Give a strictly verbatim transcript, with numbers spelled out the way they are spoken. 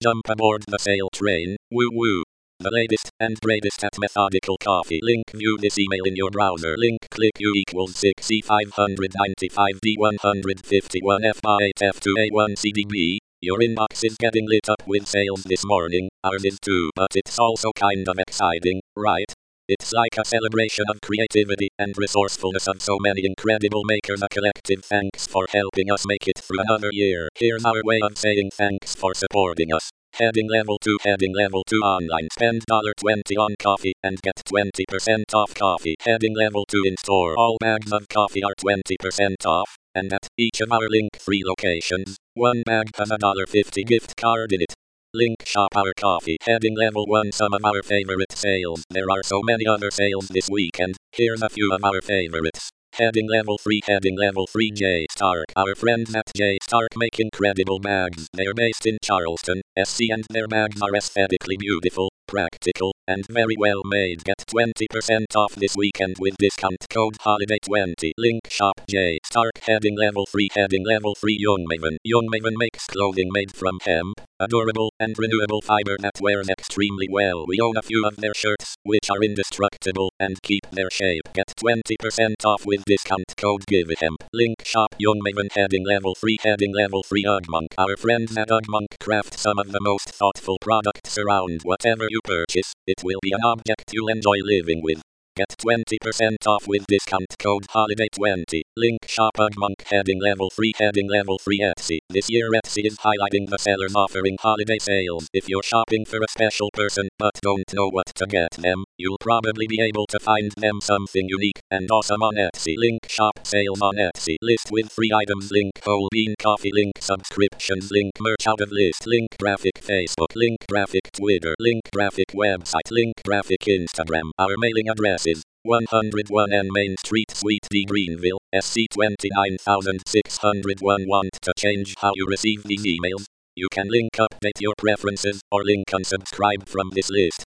Jump aboard the sale train, woo woo. The latest and greatest at Methodical Coffee. Link view this email in your browser. Link click U equals six C five ninety-five D one fifty-one F eight F two A one C D B. Your inbox is getting lit up with sales this morning. Ours is too, but it's also kind of exciting, right? It's like a celebration of creativity and resourcefulness of so many incredible makers. A collective thanks for helping us make it through another year. Here's our way of saying thanks for supporting us. Heading level two, heading level two online. Spend twenty dollars on coffee and get twenty percent off coffee. Heading level two in store. All bags of coffee are twenty percent off. And at each of our link free locations, one bag has a one dollar fifty gift card in it. Link shop our coffee. Heading level one, some of our favorite sales. There are so many other sales this weekend. Here's a few of our favorites. Heading level three, heading level three J Stark. Our friends at J Stark make incredible bags. They're based in Charleston, S C, and their bags are aesthetically beautiful, practical, and very well made. Get twenty percent off this weekend with discount code holiday twenty. Link shop J Stark. Heading level three, heading level three Youngmaven. Youngmaven makes clothing made from hemp, a durable and renewable fiber that wears extremely well. We own a few of their shirts, which are indestructible and keep their shape. Get twenty percent off with discount code GiveHemp. Link shop Youngmaven. Heading level three, heading level three Ugmonk. Our friends at Ugmonk craft some of the most thoughtful products around. Whatever you purchase, it will be an object you'll enjoy living with. Get twenty percent off with discount code holiday twenty. Link shop Ugmonk. Heading level three, heading level three Etsy. This year Etsy is highlighting the sellers offering holiday sales. If you're shopping for a special person but don't know what to get them, you'll probably be able to find them something unique and awesome on Etsy. Link shop sales on Etsy. List with free items. Link whole bean coffee. Link subscriptions. Link merch out of list. Link graphic Facebook. Link graphic Twitter. Link graphic website. Link graphic Instagram. Our mailing address is one oh one N Main Street, Suite D, Greenville, S C twenty-nine six oh one. Want to change how you receive these emails? You can link update your preferences or link unsubscribe from this list.